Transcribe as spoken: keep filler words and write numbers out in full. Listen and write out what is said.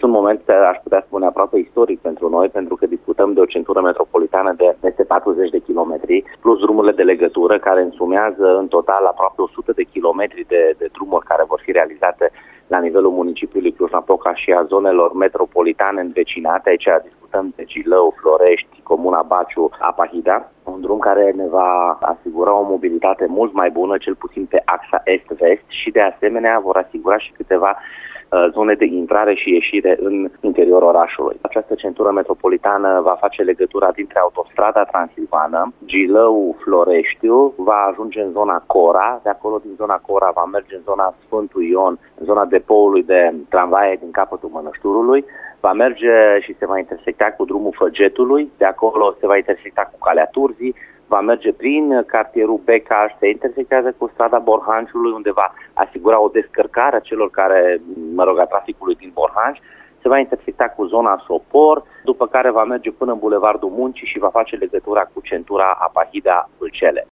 Este un moment, aș putea spune, aproape istoric pentru noi, pentru că discutăm de o centură metropolitană de peste patruzeci de kilometri, plus drumurile de legătură, care însumează în total aproape o sută de kilometri de, de drumuri care vor fi realizate la nivelul municipiului Cluj-Napoca și a zonelor metropolitane învecinate. Aici discutăm de Gilău, Florești, Comuna Baciu, Apahida, un drum care ne va asigura o mobilitate mult mai bună, cel puțin pe axa est-vest, și de asemenea vor asigura și câteva zone de intrare și ieșire în interiorul orașului. Această centură metropolitană va face legătura dintre autostrada Transilvană, Gilău, Floreștiu, va ajunge în zona Cora, de acolo din zona Cora va merge în zona Sfântul Ion, în zona depoului de tramvaie din capătul Mănășturului, va merge și se va intersecta cu drumul Făgetului, de acolo se va intersecta cu Calea Turzii, va merge prin cartierul Becaș, se intersectează cu strada Borhanciului, unde va asigura o descărcare a celor care, mă rog, a traficului din Borhanci, se va intersecta cu zona Sopor, după care va merge până în Bulevardul Muncii și va face legătura cu centura Apahida-Vâlcele.